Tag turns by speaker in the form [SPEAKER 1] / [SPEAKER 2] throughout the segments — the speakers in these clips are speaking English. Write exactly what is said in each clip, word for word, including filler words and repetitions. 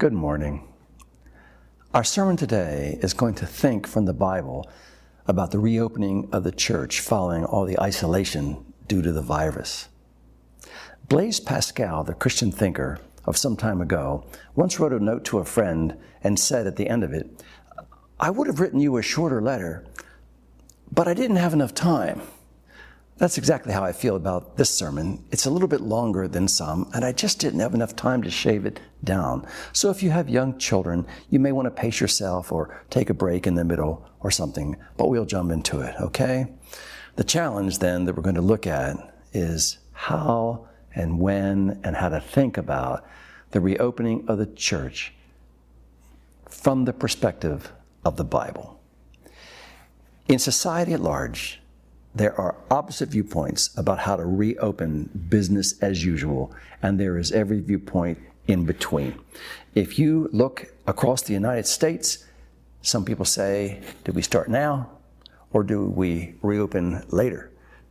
[SPEAKER 1] Good morning. Our sermon today is going to think from the Bible about the reopening of the church following all the isolation due to the virus. Blaise Pascal, the Christian thinker of some time ago, once wrote a note to a friend and said at the end of it, "I would have written you a shorter letter, but I didn't have enough time." That's exactly how I feel about this sermon. It's a little bit longer than some, and I just didn't have enough time to shave it down. So if you have young children, you may want to pace yourself or take a break in the middle or something, but we'll jump into it, okay? The challenge then that we're going to look at is how and when and how to think about the reopening of the church from the perspective of the Bible. In society at large, there are opposite viewpoints about how to reopen business as usual, and there is every viewpoint in between. If you look across the United States, some people say, do we start now or do we reopen later?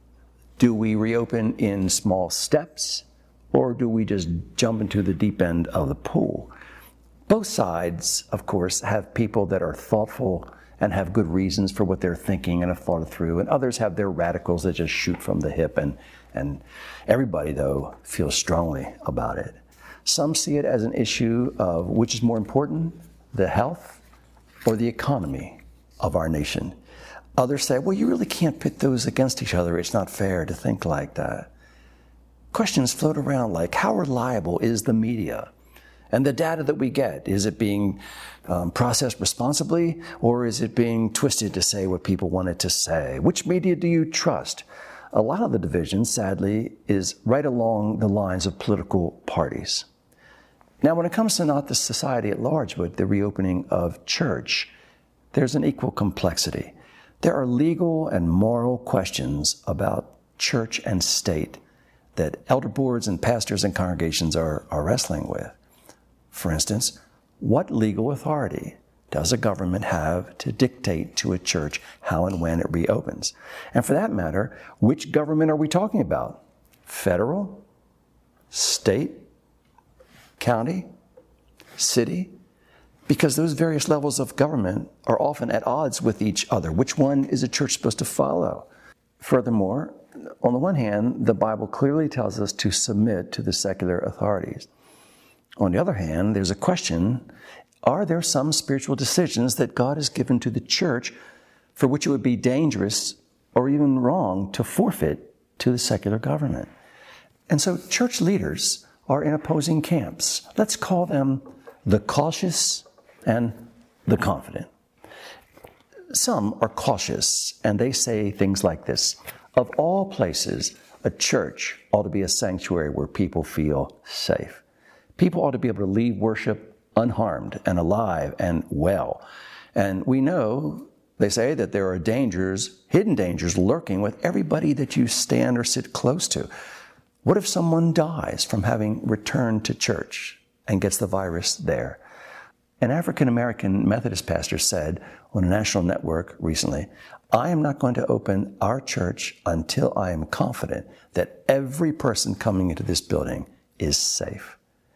[SPEAKER 1] Do we reopen in small steps or do we just jump into the deep end of the pool? Both sides, of course, have people that are thoughtful and have good reasons for what they're thinking and have thought it through. And others have their radicals that just shoot from the hip. And, and everybody, though, feels strongly about it. Some see it as an issue of which is more important, the health or the economy of our nation. Others say, well, you really can't pit those against each other. It's not fair to think like that. Questions float around like, how reliable is the media? And the data that we get, is it being um, processed responsibly, or is it being twisted to say what people want it to say? Which media do you trust? A lot of the division, sadly, is right along the lines of political parties. Now, when it comes to not the society at large, but the reopening of church, there's an equal complexity. There are legal and moral questions about church and state that elder boards and pastors and congregations are, are wrestling with. For instance, what legal authority does a government have to dictate to a church how and when it reopens? And for that matter, which government are we talking about? Federal, state, county, city? Because those various levels of government are often at odds with each other. Which one is a church supposed to follow? Furthermore, on the one hand, the Bible clearly tells us to submit to the secular authorities. On the other hand, there's a question, are there some spiritual decisions that God has given to the church for which it would be dangerous or even wrong to forfeit to the secular government? And so church leaders are in opposing camps. Let's call them the cautious and the confident. Some are cautious and they say things like this: of all places, a church ought to be a sanctuary where people feel safe. People ought to be able to leave worship unharmed and alive and well. And we know, they say, that there are dangers, hidden dangers, lurking with everybody that you stand or sit close to. What if someone dies from having returned to church and gets the virus there? An African-American Methodist pastor said on a national network recently, I am not going to open our church until I am confident that every person coming into this building is safe.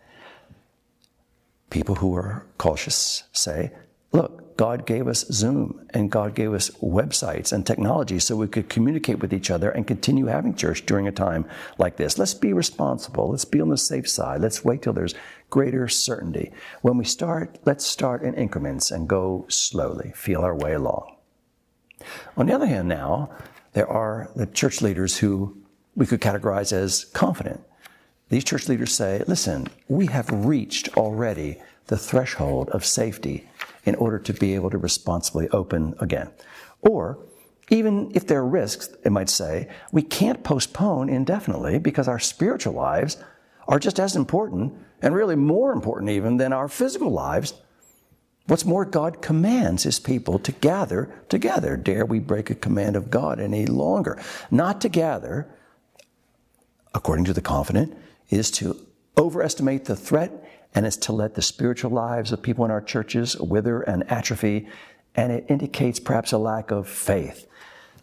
[SPEAKER 1] People who are cautious say, look, God gave us Zoom and God gave us websites and technology so we could communicate with each other and continue having church during a time like this. Let's be responsible. Let's be on the safe side. Let's wait till there's greater certainty. When we start, let's start in increments and go slowly, feel our way along. On the other hand now, there are the church leaders who we could categorize as confident. These church leaders say, listen, we have reached already the threshold of safety in order to be able to responsibly open again. Or, even if there are risks, it might say, we can't postpone indefinitely because our spiritual lives are just as important, and really more important even than our physical lives. What's more, God commands His people to gather together. Dare we break a command of God any longer? Not to gather, according to the confident, is to overestimate the threat, and it's to let the spiritual lives of people in our churches wither and atrophy, and it indicates perhaps a lack of faith.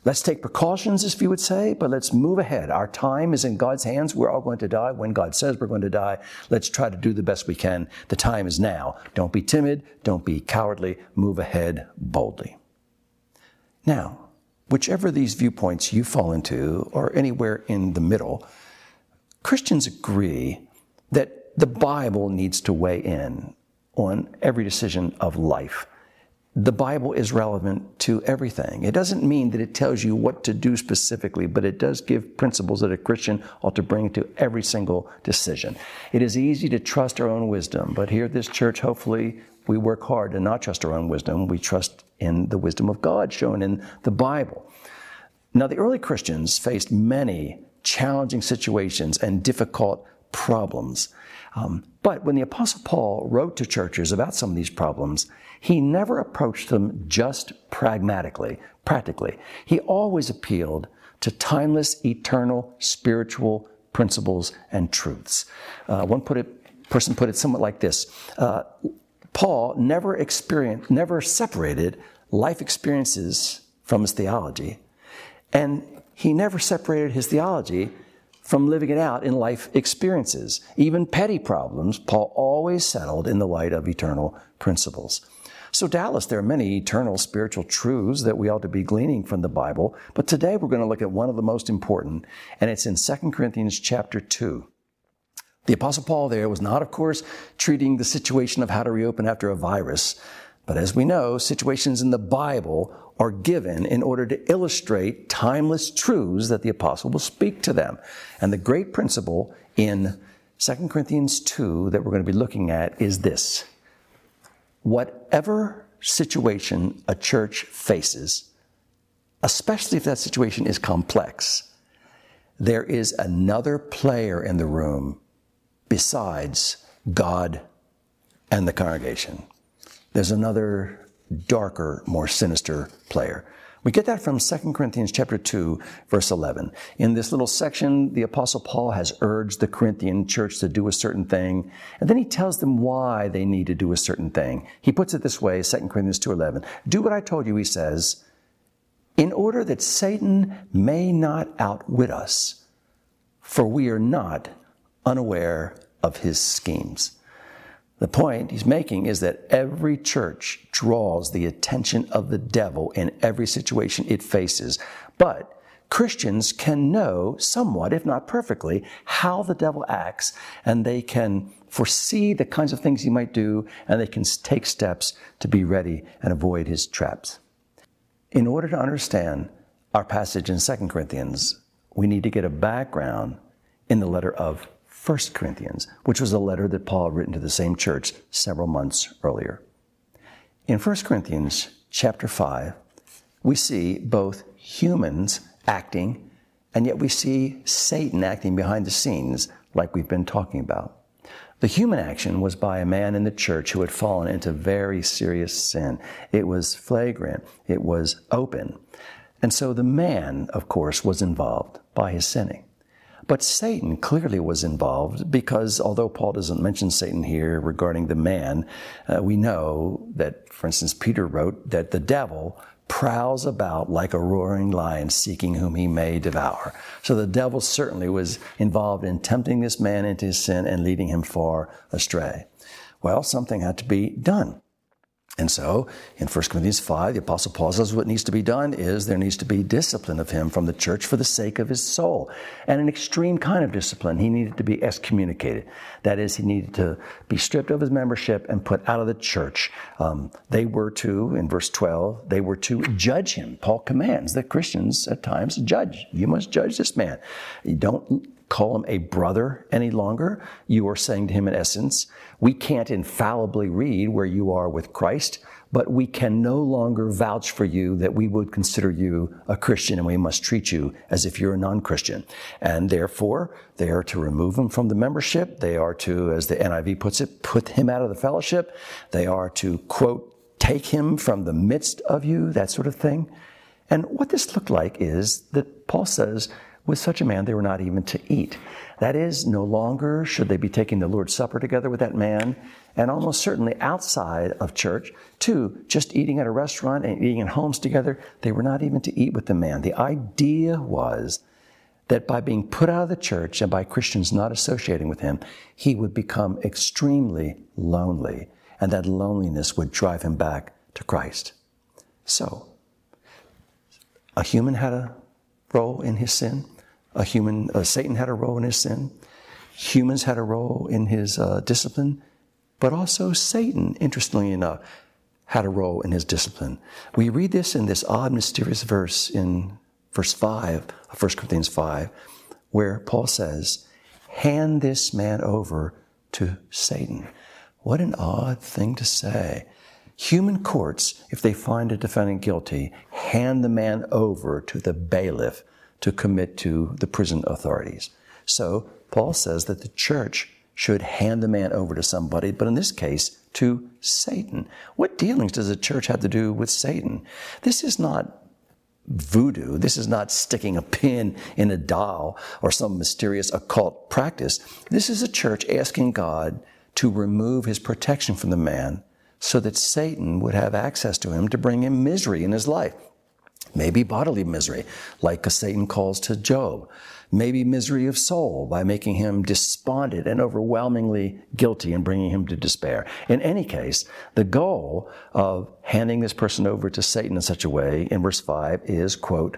[SPEAKER 1] Let's take precautions, as you would say, but let's move ahead. Our time is in God's hands. We're all going to die when God says we're going to die. Let's try to do the best we can. The time is now. Don't be timid. Don't be cowardly. Move ahead boldly. Now, whichever of these viewpoints you fall into, or anywhere in the middle, Christians agree that the Bible needs to weigh in on every decision of life. The Bible is relevant to everything. It doesn't mean that it tells you what to do specifically, but it does give principles that a Christian ought to bring to every single decision. It is easy to trust our own wisdom, but here at this church, hopefully, we work hard to not trust our own wisdom. We trust in the wisdom of God shown in the Bible. Now, the early Christians faced many challenging situations and difficult problems. Um, but when the Apostle Paul wrote to churches about some of these problems, he never approached them just pragmatically, practically. He always appealed to timeless, eternal, spiritual principles and truths. Uh, one put it, person put it somewhat like this. Uh, Paul never experienced, never separated life experiences from his theology, and he never separated his theology from living it out in life experiences. Even petty problems, Paul always settled in the light of eternal principles. So doubtless there are many eternal spiritual truths that we ought to be gleaning from the Bible, but today we're going to look at one of the most important, and it's in Second Corinthians chapter two. The Apostle Paul there was not, of course, treating the situation of how to reopen after a virus, but as we know, situations in the Bible are given in order to illustrate timeless truths that the apostle will speak to them. And the great principle in Second Corinthians two that we're going to be looking at is this. Whatever situation a church faces, especially if that situation is complex, there is another player in the room besides God and the congregation. There's another darker, more sinister player. We get that from Second Corinthians chapter two, verse eleven. In this little section, the Apostle Paul has urged the Corinthian church to do a certain thing, and then he tells them why they need to do a certain thing. He puts it this way, Second Corinthians two eleven. Do what I told you, he says, in order that Satan may not outwit us, for we are not unaware of his schemes. The point he's making is that every church draws the attention of the devil in every situation it faces. But Christians can know somewhat, if not perfectly, how the devil acts, and they can foresee the kinds of things he might do, and they can take steps to be ready and avoid his traps. In order to understand our passage in Second Corinthians, we need to get a background in the letter of First Corinthians, which was a letter that Paul had written to the same church several months earlier. In First Corinthians chapter five, we see both humans acting, and yet we see Satan acting behind the scenes, like we've been talking about. The human action was by a man in the church who had fallen into very serious sin. It was flagrant. It was open. And so the man, of course, was involved by his sinning. But Satan clearly was involved because although Paul doesn't mention Satan here regarding the man, uh, we know that, for instance, Peter wrote that the devil prowls about like a roaring lion seeking whom he may devour. So the devil certainly was involved in tempting this man into his sin and leading him far astray. Well, something had to be done. And so, in First Corinthians five, the Apostle Paul says what needs to be done is there needs to be discipline of him from the church for the sake of his soul. And an extreme kind of discipline. He needed to be excommunicated. That is, he needed to be stripped of his membership and put out of the church. Um, they were to, in verse twelve, they were to judge him. Paul commands that Christians at times judge. You must judge this man. You don't call him a brother any longer. You are saying to him, in essence, we can't infallibly read where you are with Christ, but we can no longer vouch for you that we would consider you a Christian and we must treat you as if you're a non-Christian. And therefore, they are to remove him from the membership. They are to, as the N I V puts it, put him out of the fellowship. They are to, quote, take him from the midst of you, that sort of thing. And what this looked like is that Paul says, with such a man they were not even to eat. That is, no longer should they be taking the Lord's Supper together with that man, and almost certainly outside of church, too, just eating at a restaurant and eating in homes together, they were not even to eat with the man. The idea was that by being put out of the church and by Christians not associating with him, he would become extremely lonely, and that loneliness would drive him back to Christ. So, a human had a role in his sin. A human, uh, Satan had a role in his sin. Humans had a role in his uh, discipline. But also Satan, interestingly enough, had a role in his discipline. We read this in this odd, mysterious verse in verse five of First Corinthians five, where Paul says, hand this man over to Satan. What an odd thing to say. Human courts, if they find a defendant guilty, hand the man over to the bailiff to commit to the prison authorities. So Paul says that the church should hand the man over to somebody, but in this case, to Satan. What dealings does the church have to do with Satan? This is not voodoo. This is not sticking a pin in a doll or some mysterious occult practice. This is a church asking God to remove his protection from the man so that Satan would have access to him to bring him misery in his life. Maybe bodily misery, like Satan calls to Job. Maybe misery of soul by making him despondent and overwhelmingly guilty and bringing him to despair. In any case, the goal of handing this person over to Satan in such a way, in verse five, is, quote,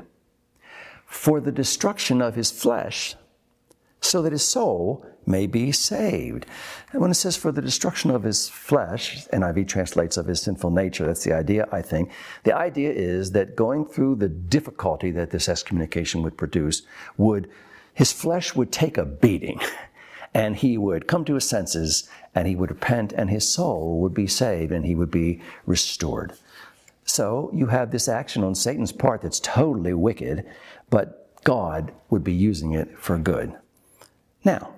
[SPEAKER 1] for the destruction of his flesh, so that his soul may be saved. And when it says for the destruction of his flesh, N I V translates of his sinful nature, that's the idea, I think. The idea is that going through the difficulty that this excommunication would produce, would his flesh would take a beating, and he would come to his senses, and he would repent, and his soul would be saved, and he would be restored. So you have this action on Satan's part that's totally wicked, but God would be using it for good. Now,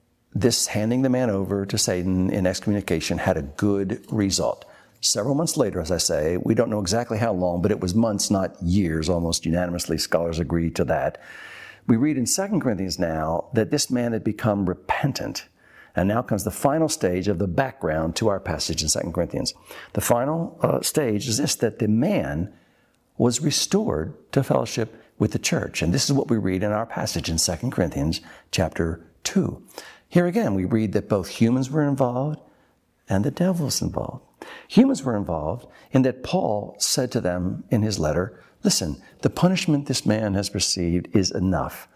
[SPEAKER 1] this handing the man over to Satan in excommunication had a good result. Several months later, as I say, we don't know exactly how long, but it was months, not years. Almost unanimously, scholars agree to that. We read in Second Corinthians now that this man had become repentant. And now comes the final stage of the background to our passage in Second Corinthians. The final uh, stage is this, that the man was restored to fellowship with the church. And this is what we read in our passage in Second Corinthians chapter two. Here again, we read that both humans were involved and the devil was involved. Humans were involved in that Paul said to them in his letter, listen, the punishment this man has received is enough.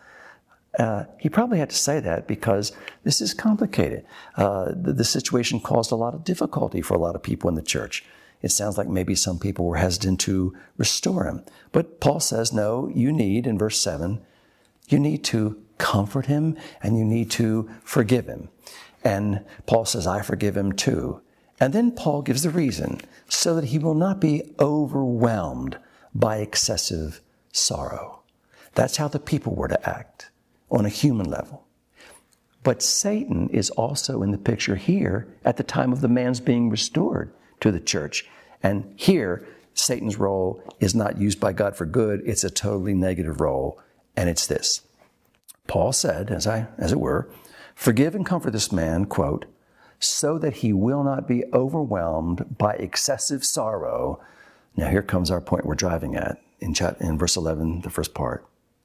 [SPEAKER 1] Uh, he probably had to say that because this is complicated. Uh, the, the situation caused a lot of difficulty for a lot of people in the church. It sounds like maybe some people were hesitant to restore him. But Paul says, no, you need, in verse seven, you need to comfort him and you need to forgive him. And Paul says, I forgive him too. And then Paul gives the reason, so that he will not be overwhelmed by excessive sorrow. That's how the people were to act on a human level. But Satan is also in the picture here at the time of the man's being restored to the church. And here, Satan's role is not used by God for good. It's a totally negative role. And it's this. Paul said, as I, as it were, forgive and comfort this man, quote, so that he will not be overwhelmed by excessive sorrow. Now here comes our point we're driving at in, chat, in verse eleven, the first part.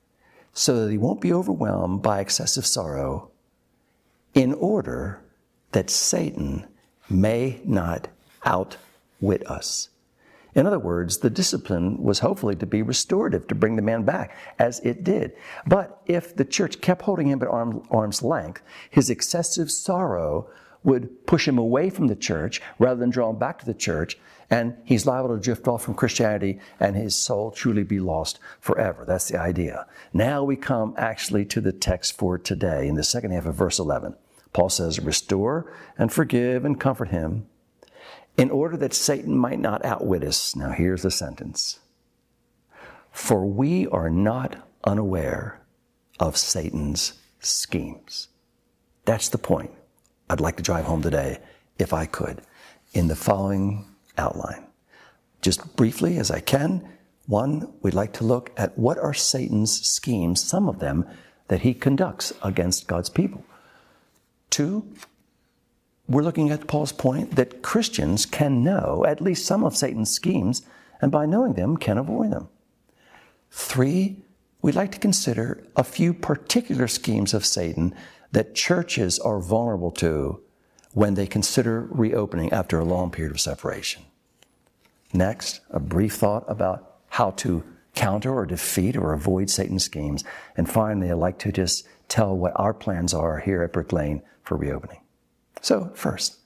[SPEAKER 1] So that he won't be overwhelmed by excessive sorrow, in order that Satan may not outwit us. In other words, the discipline was hopefully to be restorative, to bring the man back, as it did. But if the church kept holding him at arm, arm's length, his excessive sorrow would push him away from the church rather than draw him back to the church, and he's liable to drift off from Christianity and his soul truly be lost forever. That's the idea. Now we come actually to the text for today in the second half of verse eleven. Paul says, restore and forgive and comfort him in order that Satan might not outwit us. Now here's the sentence. For we are not unaware of Satan's schemes. That's the point I'd like to drive home today, if I could, in the following outline. Just briefly as I can, One, we'd like to look at what are Satan's schemes, some of them, that he conducts against God's people. Two, we're looking at Paul's point that Christians can know at least some of Satan's schemes, and by knowing them, can avoid them. Three, we'd like to consider a few particular schemes of Satan that churches are vulnerable to when they consider reopening after a long period of separation. Next, a brief thought about how to counter or defeat or avoid Satan's schemes. And finally, I'd like to just tell what our plans are here at Brick Lane for reopening. So first,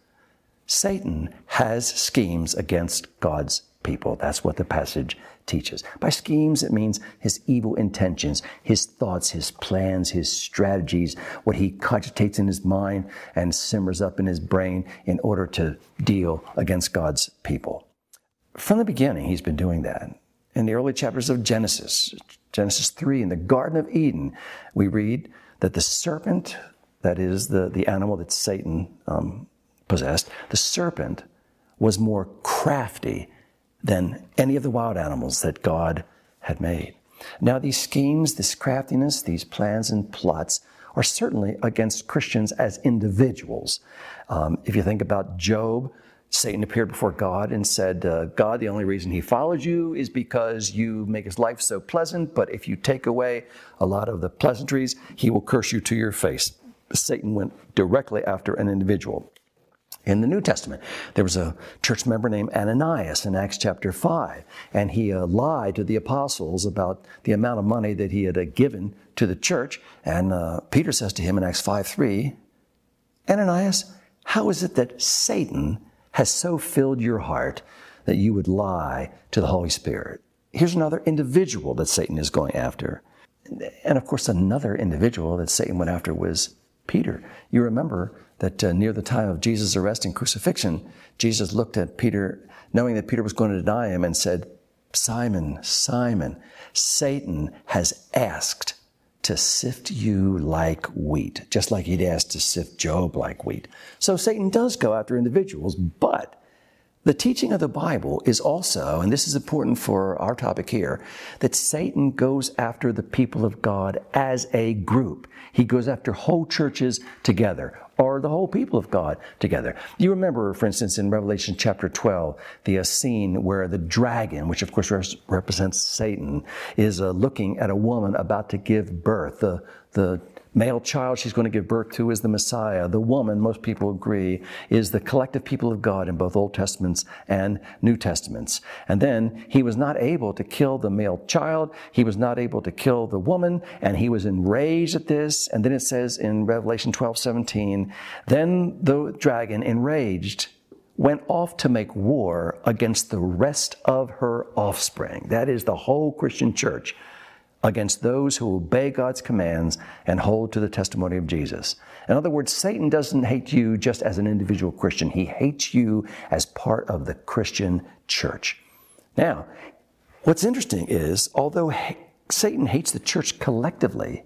[SPEAKER 1] Satan has schemes against God's people. That's what the passage teaches. By schemes, it means his evil intentions, his thoughts, his plans, his strategies, what he cogitates in his mind and simmers up in his brain in order to deal against God's people. From the beginning, he's been doing that. In the early chapters of Genesis, Genesis three, in the Garden of Eden, we read that the serpent, that is the, the animal that Satan um, possessed, the serpent was more crafty than any of the wild animals that God had made. Now, these schemes, this craftiness, these plans and plots are certainly against Christians as individuals. Um, if you think about Job, Satan appeared before God and said, uh, God, the only reason he follows you is because you make his life so pleasant, but if you take away a lot of the pleasantries, he will curse you to your face. Satan went directly after an individual. In the New Testament, there was a church member named Ananias in Acts chapter five, and he uh, lied to the apostles about the amount of money that he had uh, given to the church. And uh, Peter says to him in Acts five three, Ananias, how is it that Satan has so filled your heart that you would lie to the Holy Spirit? Here's another individual that Satan is going after. And of course, another individual that Satan went after was Peter. You remember that uh, near the time of Jesus' arrest and crucifixion, Jesus looked at Peter, knowing that Peter was going to deny him, and said, Simon, Simon, Satan has asked to sift you like wheat, just like he'd asked to sift Job like wheat. So Satan does go after individuals, but the teaching of the Bible is also, and this is important for our topic here, that Satan goes after the people of God as a group. He goes after whole churches together, or the whole people of God together. You remember, for instance, in Revelation chapter twelve, the uh, scene where the dragon, which of course res- represents Satan, is uh, looking at a woman about to give birth. The, the male child she's going to give birth to is the Messiah. The woman, most people agree, is the collective people of God in both Old Testaments and New Testaments. And then he was not able to kill the male child. He was not able to kill the woman, and he was enraged at this. And then it says in Revelation twelve seventeen, then the dragon, enraged, went off to make war against the rest of her offspring. That is the whole Christian church, against those who obey God's commands and hold to the testimony of Jesus. In other words, Satan doesn't hate you just as an individual Christian. He hates you as part of the Christian church. Now, what's interesting is, although Satan hates the church collectively,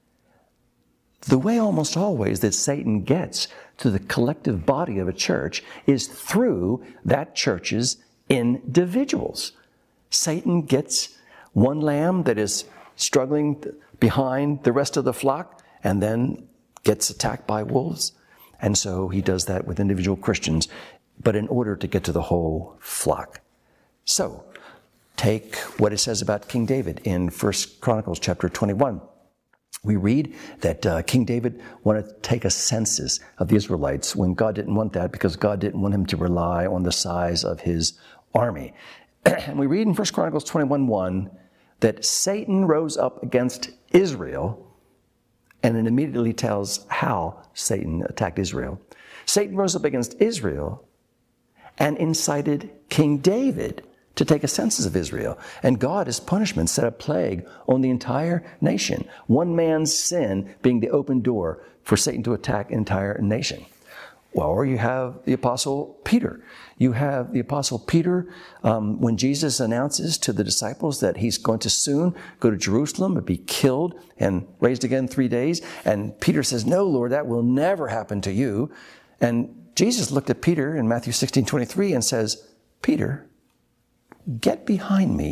[SPEAKER 1] the way almost always that Satan gets to the collective body of a church is through that church's individuals. Satan gets one lamb that is struggling behind the rest of the flock and then gets attacked by wolves. And so he does that with individual Christians, but in order to get to the whole flock. So take what it says about King David in First Chronicles chapter twenty-one. We read that uh, King David wanted to take a census of the Israelites when God didn't want that, because God didn't want him to rely on the size of his army. And we read in First Chronicles twenty-one one that Satan rose up against Israel, and it immediately tells how Satan attacked Israel. Satan rose up against Israel and incited King David to take a census of Israel. And God, as punishment, set a plague on the entire nation. One man's sin being the open door for Satan to attack an entire nation. Well, or you have the Apostle Peter. You have the Apostle Peter um, when Jesus announces to the disciples that he's going to soon go to Jerusalem and be killed and raised again in three days. And Peter says, no, Lord, that will never happen to you. And Jesus looked at Peter in Matthew sixteen twenty-three and says, Peter, get behind me,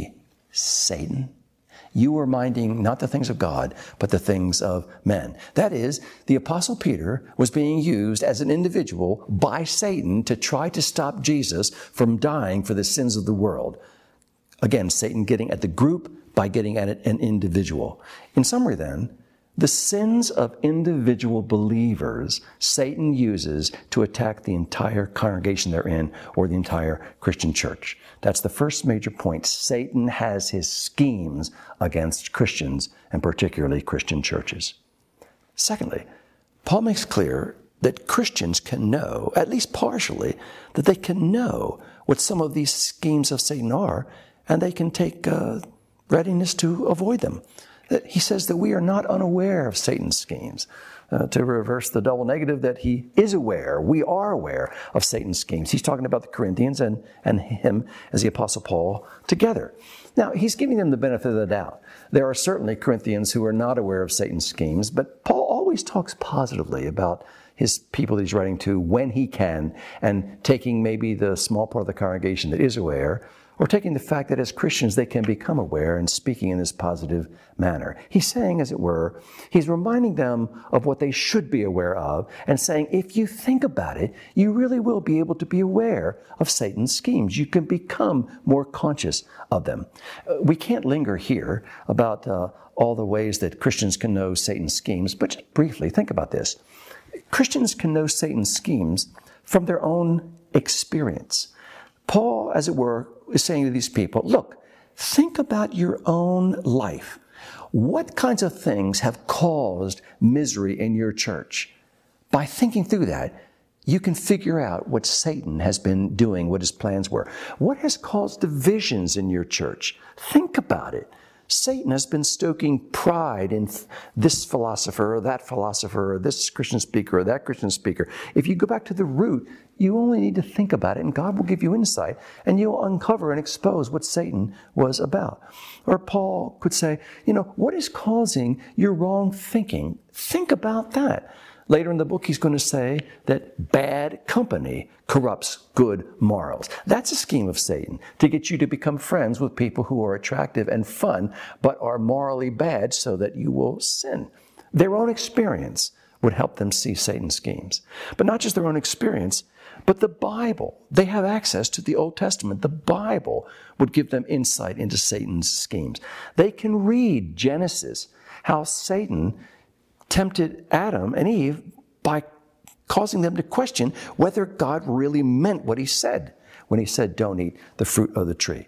[SPEAKER 1] Satan. You were minding not the things of God, but the things of men. That is, the Apostle Peter was being used as an individual by Satan to try to stop Jesus from dying for the sins of the world. Again, Satan getting at the group by getting at an individual. In summary then, the sins of individual believers Satan uses to attack the entire congregation they're in or the entire Christian church. That's the first major point. Satan has his schemes against Christians and particularly Christian churches. Secondly, Paul makes clear that Christians can know, at least partially, that they can know what some of these schemes of Satan are, and they can take uh, readiness to avoid them. He says that we are not unaware of Satan's schemes. Uh, to reverse the double negative, that he is aware, we are aware of Satan's schemes. He's talking about the Corinthians and, and him as the Apostle Paul together. Now, he's giving them the benefit of the doubt. There are certainly Corinthians who are not aware of Satan's schemes, but Paul always talks positively about his people that he's writing to when he can, and taking maybe the small part of the congregation that is aware, or taking the fact that as Christians they can become aware and speaking in this positive manner. He's saying, as it were, he's reminding them of what they should be aware of and saying, if you think about it, you really will be able to be aware of Satan's schemes. You can become more conscious of them. Uh, we can't linger here about uh, all the ways that Christians can know Satan's schemes, but just briefly, think about this. Christians can know Satan's schemes from their own experience. Paul, as it were, is saying to these people, look, think about your own life. What kinds of things have caused misery in your church? By thinking through that, you can figure out what Satan has been doing, what his plans were. What has caused divisions in your church? Think about it. Satan has been stoking pride in this philosopher or that philosopher or this Christian speaker or that Christian speaker. If you go back to the root, you only need to think about it and God will give you insight and you'll uncover and expose what Satan was about. Or Paul could say, you know, what is causing your wrong thinking? Think about that. Later in the book, he's going to say that bad company corrupts good morals. That's a scheme of Satan, to get you to become friends with people who are attractive and fun, but are morally bad so that you will sin. Their own experience would help them see Satan's schemes. But not just their own experience, but the Bible. They have access to the Old Testament. The Bible would give them insight into Satan's schemes. They can read Genesis, how Satan tempted Adam and Eve by causing them to question whether God really meant what he said when he said, don't eat the fruit of the tree.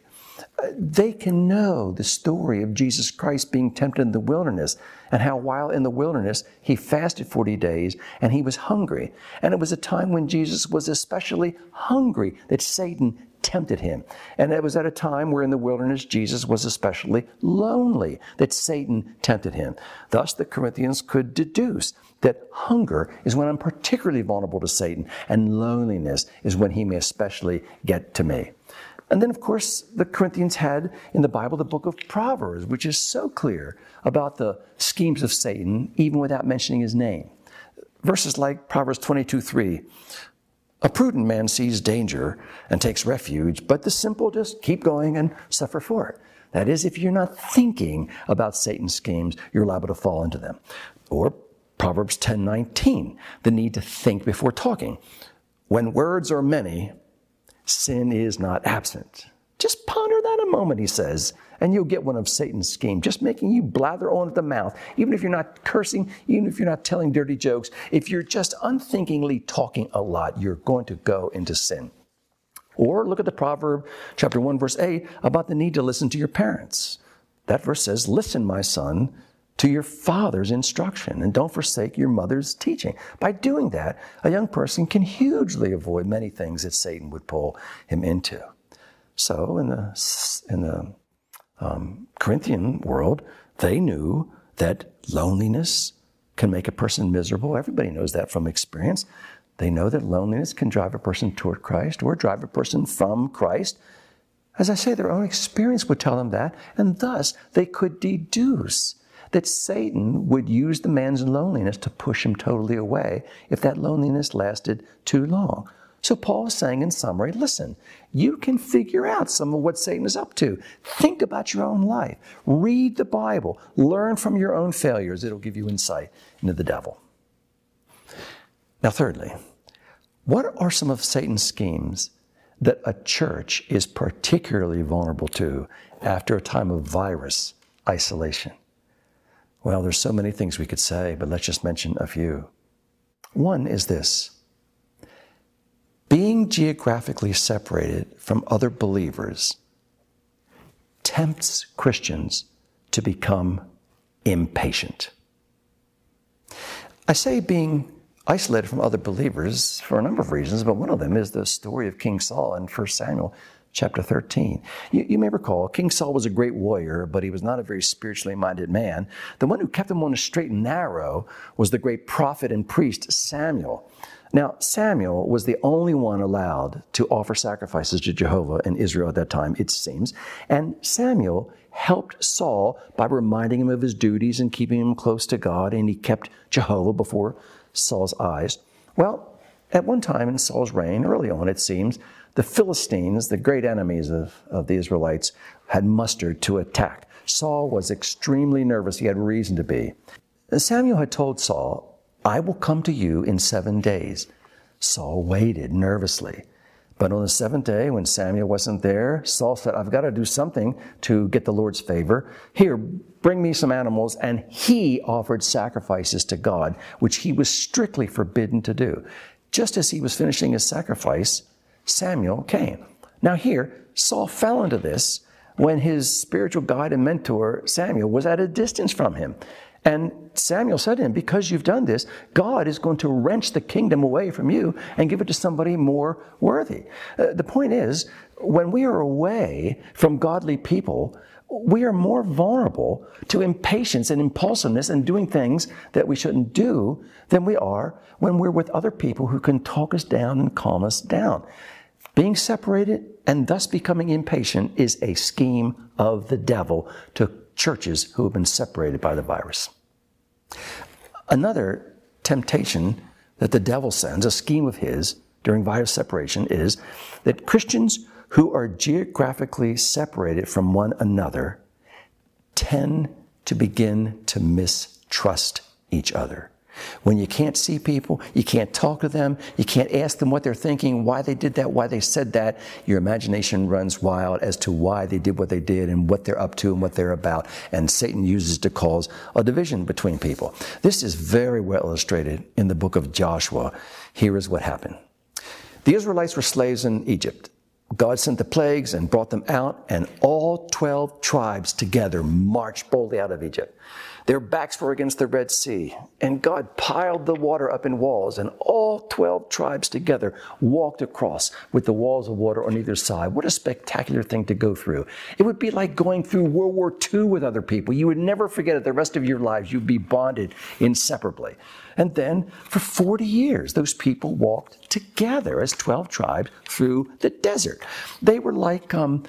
[SPEAKER 1] They can know the story of Jesus Christ being tempted in the wilderness and how while in the wilderness he fasted forty days and he was hungry. And it was a time when Jesus was especially hungry that Satan tempted him. And it was at a time where in the wilderness Jesus was especially lonely that Satan tempted him. Thus the Corinthians could deduce that hunger is when I'm particularly vulnerable to Satan and loneliness is when he may especially get to me. And then, of course, the Corinthians had in the Bible the book of Proverbs, which is so clear about the schemes of Satan, even without mentioning his name. Verses like Proverbs twenty-two three, a prudent man sees danger and takes refuge, but the simple just keep going and suffer for it. That is, if you're not thinking about Satan's schemes, you're liable to fall into them. Or Proverbs ten nineteen, the need to think before talking. When words are many, sin is not absent. Just ponder that a moment, he says, and you'll get one of Satan's schemes, just making you blather on at the mouth, even if you're not cursing, even if you're not telling dirty jokes. If you're just unthinkingly talking a lot, you're going to go into sin. Or look at the Proverb chapter one, verse eight, about the need to listen to your parents. That verse says, listen, my son, to your father's instruction, and don't forsake your mother's teaching. By doing that, a young person can hugely avoid many things that Satan would pull him into. So in the, in the um, Corinthian world, they knew that loneliness can make a person miserable. Everybody knows that from experience. They know that loneliness can drive a person toward Christ or drive a person from Christ. As I say, their own experience would tell them that, and thus they could deduce that Satan would use the man's loneliness to push him totally away if that loneliness lasted too long. So Paul is saying in summary, listen, you can figure out some of what Satan is up to. Think about your own life. Read the Bible. Learn from your own failures. It'll give you insight into the devil. Now, thirdly, what are some of Satan's schemes that a church is particularly vulnerable to after a time of virus isolation? Well, there's so many things we could say, but let's just mention a few. One is this. Being geographically separated from other believers tempts Christians to become impatient. I say being isolated from other believers for a number of reasons, but one of them is the story of King Saul in First Samuel chapter thirteen. You, you may recall, King Saul was a great warrior, but he was not a very spiritually minded man. The one who kept him on the straight and narrow was the great prophet and priest Samuel. Now, Samuel was the only one allowed to offer sacrifices to Jehovah in Israel at that time, it seems. And Samuel helped Saul by reminding him of his duties and keeping him close to God, and he kept Jehovah before Saul's eyes. Well, at one time in Saul's reign, early on it seems, the Philistines, the great enemies of, of the Israelites, had mustered to attack. Saul was extremely nervous. He had reason to be. Samuel had told Saul, I will come to you in seven days. Saul waited nervously. But on the seventh day, when Samuel wasn't there, Saul said, I've got to do something to get the Lord's favor. Here, bring me some animals. And he offered sacrifices to God, which he was strictly forbidden to do. Just as he was finishing his sacrifice, Samuel came. Now here, Saul fell into this when his spiritual guide and mentor, Samuel, was at a distance from him. And Samuel said to him, because you've done this, God is going to wrench the kingdom away from you and give it to somebody more worthy. Uh, the point is, when we are away from godly people, we are more vulnerable to impatience and impulsiveness and doing things that we shouldn't do than we are when we're with other people who can talk us down and calm us down. Being separated and thus becoming impatient is a scheme of the devil to churches who have been separated by the virus. Another temptation that the devil sends, a scheme of his during virus separation, is that Christians who are geographically separated from one another tend to begin to mistrust each other. When you can't see people, you can't talk to them, you can't ask them what they're thinking, why they did that, why they said that, your imagination runs wild as to why they did what they did and what they're up to and what they're about. And Satan uses it to cause a division between people. This is very well illustrated in the book of Joshua. Here is what happened. The Israelites were slaves in Egypt. God sent the plagues and brought them out, and all twelve tribes together marched boldly out of Egypt. Their backs were against the Red Sea, and God piled the water up in walls, and all twelve tribes together walked across with the walls of water on either side. What a spectacular thing to go through. It would be like going through World War Two with other people. You would never forget it the rest of your lives. You'd be bonded inseparably. And then for forty years, those people walked together as twelve tribes through the desert. They were like um,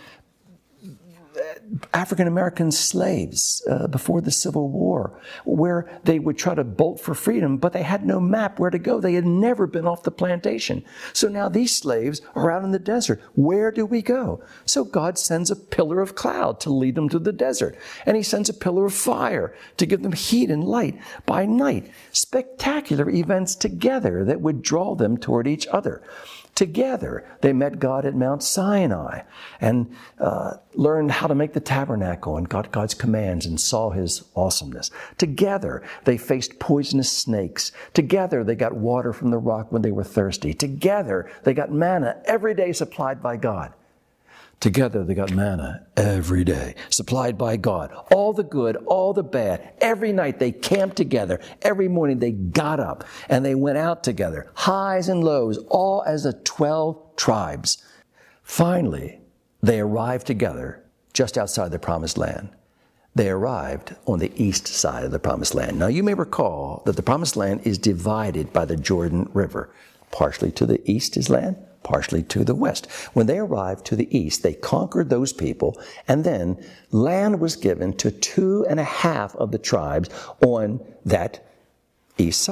[SPEAKER 1] African-American slaves uh, before the Civil War, where they would try to bolt for freedom, but they had no map where to go. They had never been off the plantation. So now these slaves are out in the desert. Where do we go? So God sends a pillar of cloud to lead them to the desert. And he sends a pillar of fire to give them heat and light by night. Spectacular events together that would draw them toward each other. Together, they met God at Mount Sinai and uh, learned how to make the tabernacle and got God's commands and saw his awesomeness. Together, they faced poisonous snakes. Together, they got water from the rock when they were thirsty. Together, they got manna every day supplied by God. Together, they got manna every day, supplied by God. All the good, all the bad. Every night, they camped together. Every morning, they got up and they went out together, highs and lows, all as the twelve tribes. Finally, they arrived together just outside the Promised Land. They arrived on the east side of the Promised Land. Now, you may recall that the Promised Land is divided by the Jordan River. Partially to the east is land, partially to the west. When they arrived to the east, they conquered those people, and then land was given to two and a half of the tribes on that east side.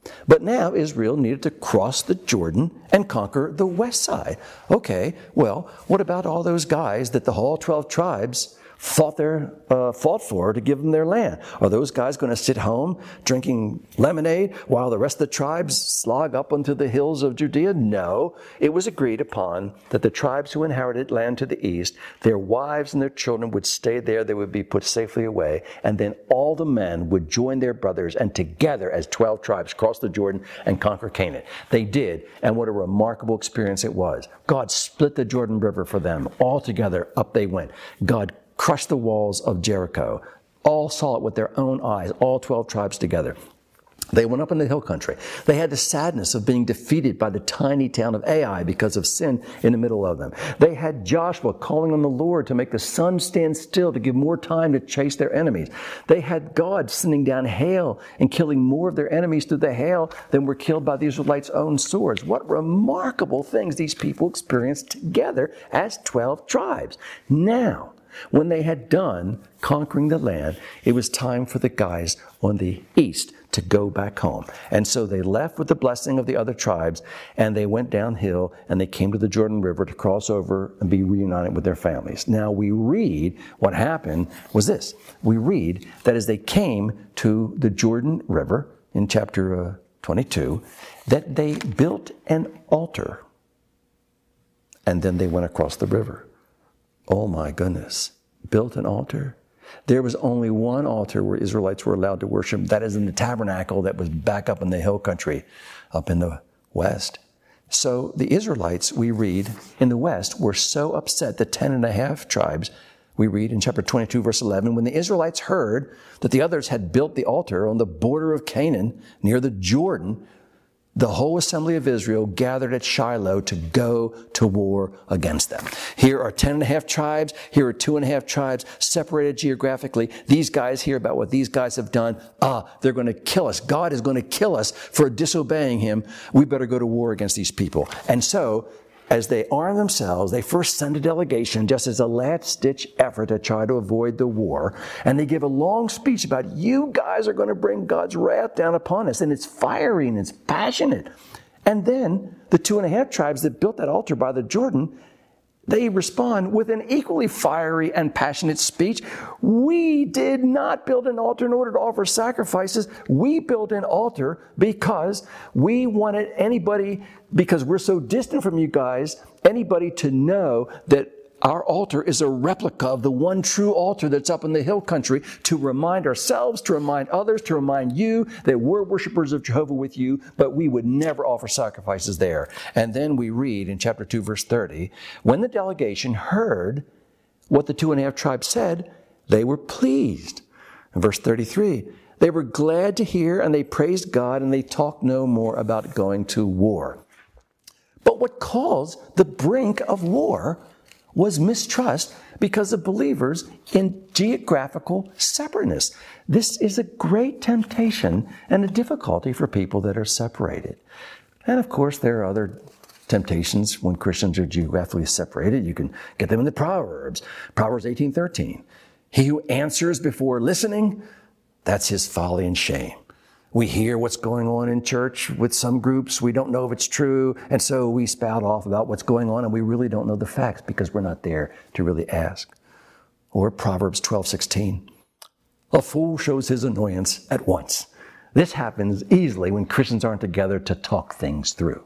[SPEAKER 1] But now Israel needed to cross the Jordan and conquer the west side. Okay, well, what about all those guys that the whole twelve tribes fought their uh, fought for to give them their land? Are those guys going to sit home drinking lemonade while the rest of the tribes slog up onto the hills of Judea? No. It was agreed upon that the tribes who inherited land to the east, their wives and their children would stay there. They would be put safely away. And then all the men would join their brothers and together as twelve tribes cross the Jordan and conquer Canaan. They did. And what a remarkable experience it was. God split the Jordan River for them. All together, up they went. God crushed the walls of Jericho. All saw it with their own eyes, all twelve tribes together. They went up in the hill country. They had the sadness of being defeated by the tiny town of Ai because of sin in the middle of them. They had Joshua calling on the Lord to make the sun stand still to give more time to chase their enemies. They had God sending down hail and killing more of their enemies through the hail than were killed by the Israelites' own swords. What remarkable things these people experienced together as twelve tribes. Now, when they had done conquering the land, it was time for the guys on the east to go back home. And so they left with the blessing of the other tribes, and they went downhill, and they came to the Jordan River to cross over and be reunited with their families. Now we read what happened was this. We read that as they came to the Jordan River in chapter uh, twenty-two, that they built an altar, and then they went across the river. Oh my goodness. Built an altar? There was only one altar where Israelites were allowed to worship. That is in the tabernacle that was back up in the hill country, up in the west. So the Israelites, we read, in the west were so upset, the ten and a half tribes, we read in chapter twenty-two, verse eleven, when the Israelites heard that the others had built the altar on the border of Canaan near the Jordan, the whole assembly of Israel gathered at Shiloh to go to war against them. Here are ten and a half tribes. Here are two and a half tribes separated geographically. These guys hear about what these guys have done. Ah, they're going to kill us. God is going to kill us for disobeying him. We better go to war against these people. And so, as they arm themselves, they first send a delegation just as a last-ditch effort to try to avoid the war. And they give a long speech about, you guys are going to bring God's wrath down upon us. And it's fiery and it's passionate. And then the two and a half tribes that built that altar by the Jordan, they respond with an equally fiery and passionate speech. We did not build an altar in order to offer sacrifices. We built an altar because we wanted anybody, because we're so distant from you guys, anybody to know that our altar is a replica of the one true altar that's up in the hill country, to remind ourselves, to remind others, to remind you that we're worshipers of Jehovah with you, but we would never offer sacrifices there. And then we read in chapter two, verse thirty, when the delegation heard what the two and a half tribes said, they were pleased. In verse thirty-three, they were glad to hear, and they praised God, and they talked no more about going to war. But what caused the brink of war was mistrust because of believers in geographical separateness. This is a great temptation and a difficulty for people that are separated. And of course, there are other temptations when Christians are geographically separated. You can get them in the Proverbs. Proverbs eighteen thirteen. He who answers before listening, that's his folly and shame. We hear what's going on in church with some groups. We don't know if it's true. And so we spout off about what's going on, and we really don't know the facts because we're not there to really ask. Or Proverbs twelve sixteen. A fool shows his annoyance at once. This happens easily when Christians aren't together to talk things through.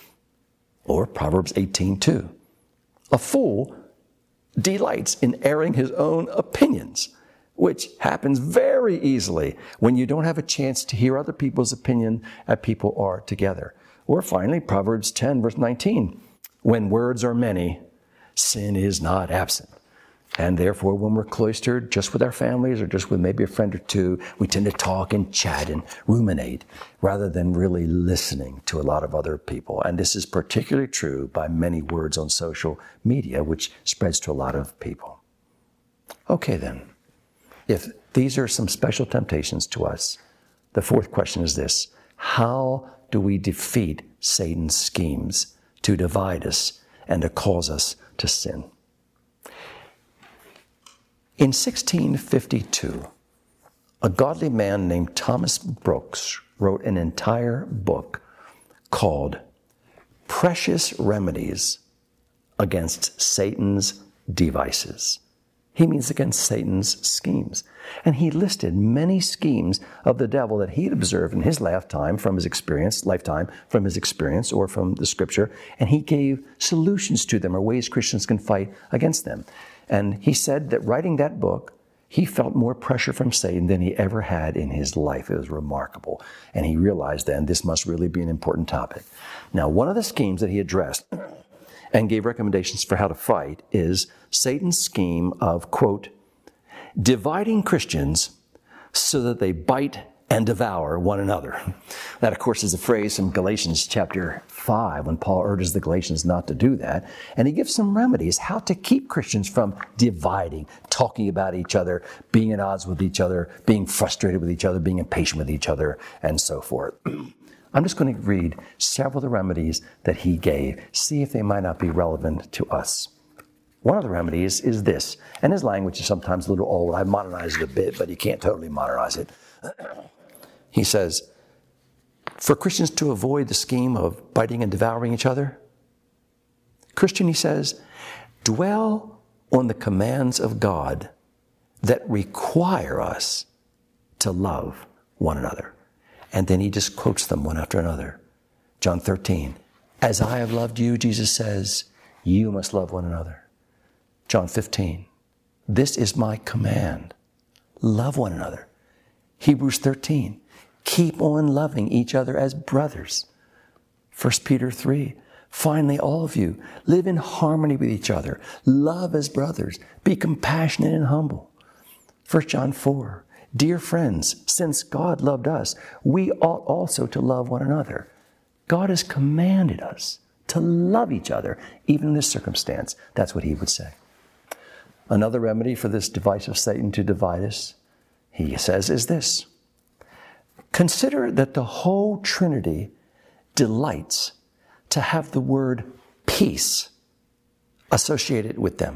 [SPEAKER 1] Or Proverbs eighteen two. A fool delights in airing his own opinions, which happens very easily when you don't have a chance to hear other people's opinion as people are together. Or finally, Proverbs ten, verse nineteen. When words are many, sin is not absent. And therefore, when we're cloistered just with our families or just with maybe a friend or two, we tend to talk and chat and ruminate rather than really listening to a lot of other people. And this is particularly true by many words on social media, which spreads to a lot of people. Okay, then. If these are some special temptations to us, the fourth question is this: how do we defeat Satan's schemes to divide us and to cause us to sin? In sixteen fifty-two, a godly man named Thomas Brooks wrote an entire book called Precious Remedies Against Satan's Devices. He means against Satan's schemes. And he listed many schemes of the devil that he had observed in his lifetime from his experience, lifetime from his experience or from the scripture, and he gave solutions to them or ways Christians can fight against them. And he said that writing that book, he felt more pressure from Satan than he ever had in his life. It was remarkable. And he realized then this must really be an important topic. Now, one of the schemes that he addressed and gave recommendations for how to fight is Satan's scheme of, quote, dividing Christians so that they bite and devour one another. That, of course, is a phrase from Galatians chapter five, when Paul urges the Galatians not to do that. And he gives some remedies how to keep Christians from dividing, talking about each other, being at odds with each other, being frustrated with each other, being impatient with each other, and so forth. I'm just going to read several of the remedies that he gave, see if they might not be relevant to us. One of the remedies is this, and his language is sometimes a little old. I modernized it a bit, but you can't totally modernize it. He says, for Christians to avoid the scheme of biting and devouring each other, Christian, he says, dwell on the commands of God that require us to love one another. And then he just quotes them one after another. John thirteen, as I have loved you, Jesus says, you must love one another. John fifteen, this is my command, love one another. Hebrews thirteen, keep on loving each other as brothers. First Peter three, finally, all of you, live in harmony with each other, love as brothers, be compassionate and humble. First John four, dear friends, since God loved us, we ought also to love one another. God has commanded us to love each other, even in this circumstance. That's what he would say. Another remedy for this device of Satan to divide us, he says, is this. Consider that the whole Trinity delights to have the word peace associated with them.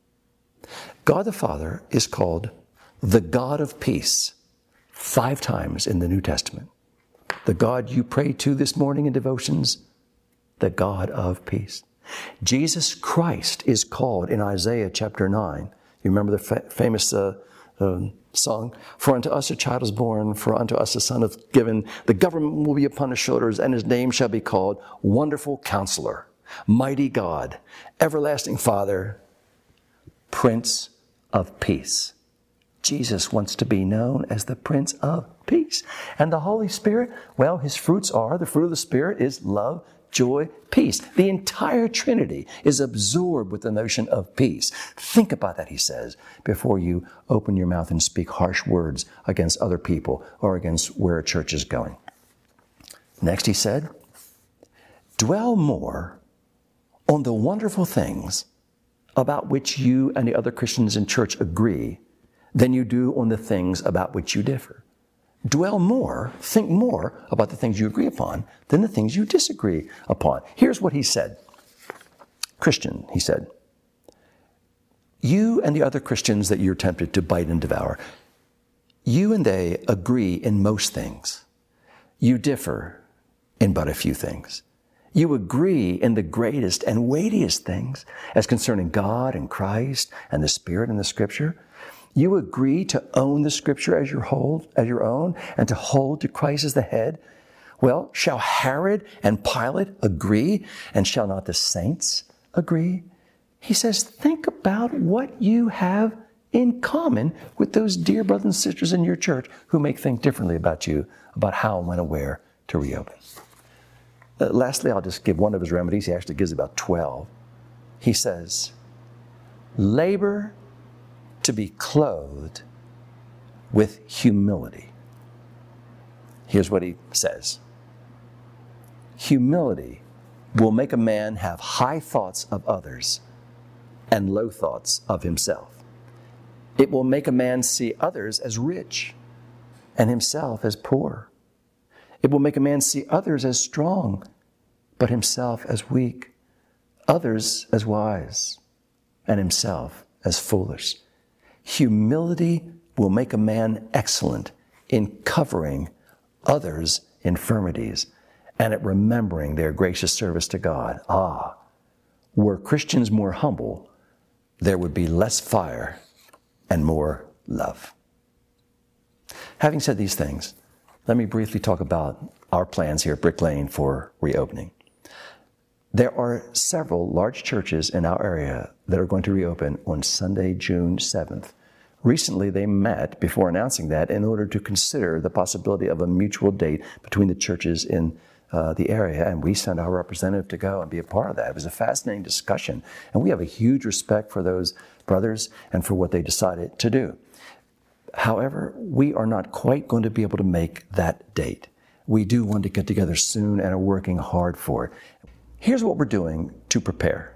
[SPEAKER 1] God the Father is called the God of peace five times in the New Testament. The God you pray to this morning in devotions, the God of peace. Jesus Christ is called in Isaiah chapter nine. You remember the fa- famous uh, uh, song? For unto us a child is born, for unto us a son is given. The government will be upon his shoulders, and his name shall be called Wonderful Counselor, Mighty God, Everlasting Father, Prince of Peace. Jesus wants to be known as the Prince of Peace. And the Holy Spirit, well, his fruits are, the fruit of the Spirit is love, joy, peace. The entire Trinity is absorbed with the notion of peace. Think about that, he says, before you open your mouth and speak harsh words against other people or against where a church is going. Next, he said, dwell more on the wonderful things about which you and the other Christians in church agree than you do on the things about which you differ. Dwell more, think more about the things you agree upon than the things you disagree upon. Here's what he said. Christian, he said, you and the other Christians that you're tempted to bite and devour, you and they agree in most things. You differ in but a few things. You agree in the greatest and weightiest things as concerning God and Christ and the Spirit and the Scripture. You agree to own the Scripture as your hold, as your own, and to hold to Christ as the head. Well, shall Herod and Pilate agree, and shall not the saints agree? He says, think about what you have in common with those dear brothers and sisters in your church who may think differently about you, about how and when and where to reopen. Uh, lastly, I'll just give one of his remedies. He actually gives about twelve. He says, labor to be clothed with humility. Here's what he says. Humility will make a man have high thoughts of others and low thoughts of himself. It will make a man see others as rich and himself as poor. It will make a man see others as strong, but himself as weak, others as wise, and himself as foolish. Humility will make a man excellent in covering others' infirmities, and at remembering their gracious service to God. Ah, were Christians more humble, there would be less fire and more love. Having said these things, let me briefly talk about our plans here at Brick Lane for reopening. There are several large churches in our area that are going to reopen on Sunday, June seventh. Recently, they met before announcing that in order to consider the possibility of a mutual date between the churches in uh, the area, and we sent our representative to go and be a part of that. It was a fascinating discussion, and we have a huge respect for those brothers and for what they decided to do. However, we are not quite going to be able to make that date. We do want to get together soon and are working hard for it. Here's what we're doing to prepare.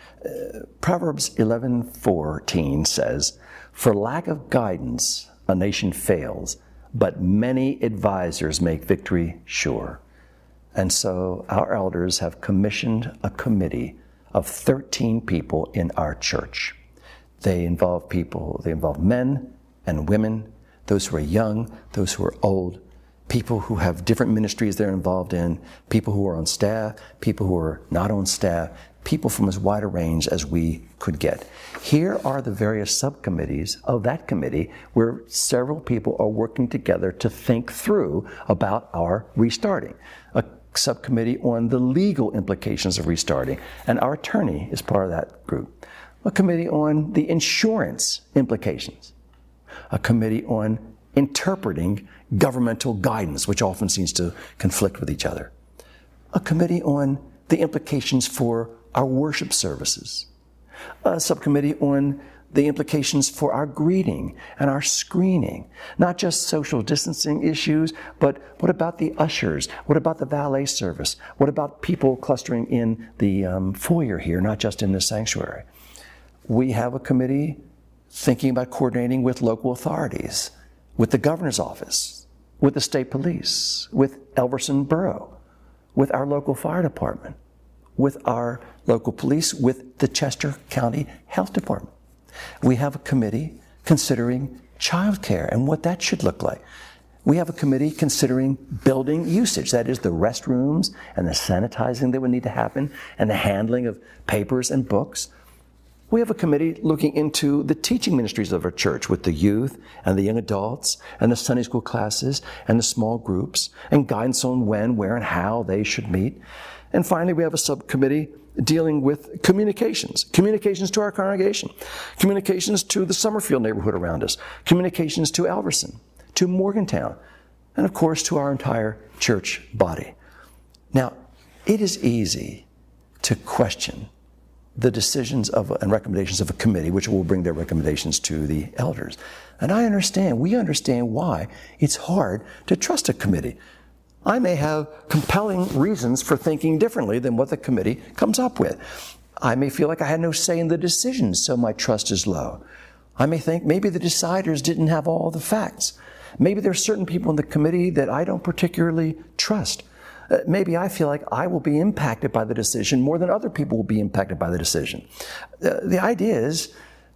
[SPEAKER 1] Uh, Proverbs eleven fourteen says, "For lack of guidance, a nation fails, but many advisors make victory sure." And so our elders have commissioned a committee of thirteen people in our church. They involve people, they involve men and women, those who are young, those who are old, people who have different ministries they're involved in, people who are on staff, people who are not on staff, people from as wide a range as we could get. Here are the various subcommittees of that committee where several people are working together to think through about our restarting. A subcommittee on the legal implications of restarting, and our attorney is part of that group. A committee on the insurance implications. A committee on interpreting governmental guidance, which often seems to conflict with each other. A committee on the implications for our worship services. A subcommittee on the implications for our greeting and our screening. Not just social distancing issues, but what about the ushers? What about the valet service? What about people clustering in the um, foyer here, not just in the sanctuary? We have a committee thinking about coordinating with local authorities, with the governor's office, with the state police, with Elverson Borough, with our local fire department, with our local police, with the Chester County Health Department. We have a committee considering childcare and what that should look like. We have a committee considering building usage, that is the restrooms and the sanitizing that would need to happen and the handling of papers and books. We have a committee looking into the teaching ministries of our church with the youth and the young adults and the Sunday school classes and the small groups and guidance on when, where, and how they should meet. And finally, we have a subcommittee dealing with communications, communications to our congregation, communications to the Summerfield neighborhood around us, communications to Elverson, to Morgantown, and of course to our entire church body. Now, it is easy to question the decisions of and recommendations of a committee, which will bring their recommendations to the elders. And I understand, we understand why it's hard to trust a committee. I may have compelling reasons for thinking differently than what the committee comes up with. I may feel like I had no say in the decisions, so my trust is low. I may think maybe the deciders didn't have all the facts. Maybe there are certain people in the committee that I don't particularly trust. Uh, maybe I feel like I will be impacted by the decision more than other people will be impacted by the decision. Uh, the idea is,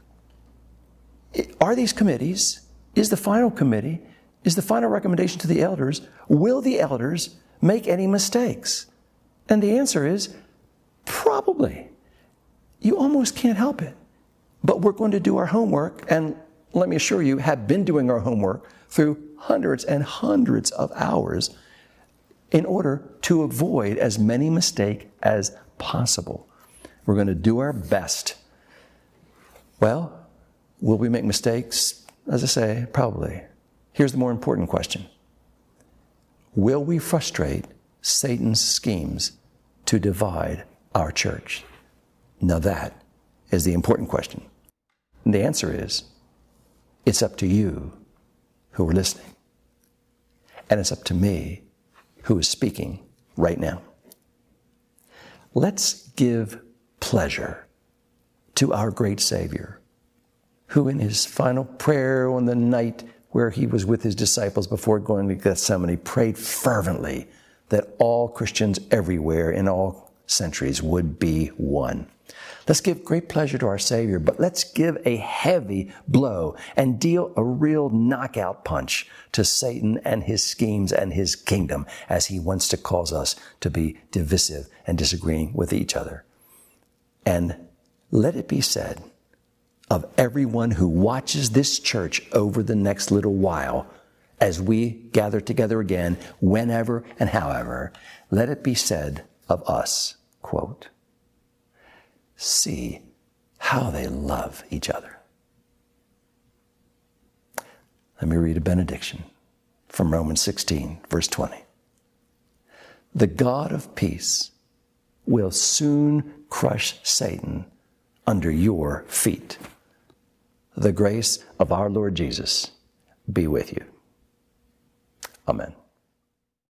[SPEAKER 1] are these committees, is the final committee, is the final recommendation to the elders, will the elders make any mistakes? And the answer is, probably. You almost can't help it. But we're going to do our homework, and let me assure you, have been doing our homework through hundreds and hundreds of hours in order to avoid as many mistakes as possible. We're going to do our best. Well, will we make mistakes? As I say, probably. Here's the more important question. Will we frustrate Satan's schemes to divide our church? Now that is the important question. And the answer is, it's up to you who are listening. And it's up to me who is speaking right now. Let's give pleasure to our great Savior, who in his final prayer on the night where he was with his disciples before going to Gethsemane prayed fervently that all Christians everywhere in all centuries would be one. Let's give great pleasure to our Savior, but let's give a heavy blow and deal a real knockout punch to Satan and his schemes and his kingdom, as he wants to cause us to be divisive and disagreeing with each other. And let it be said of everyone who watches this church over the next little while, as we gather together again, whenever and however, let it be said of us, quote, see how they love each other. Let me read a benediction from Romans sixteen, verse twenty. The God of peace will soon crush Satan under your feet. The grace of our Lord Jesus be with you. Amen.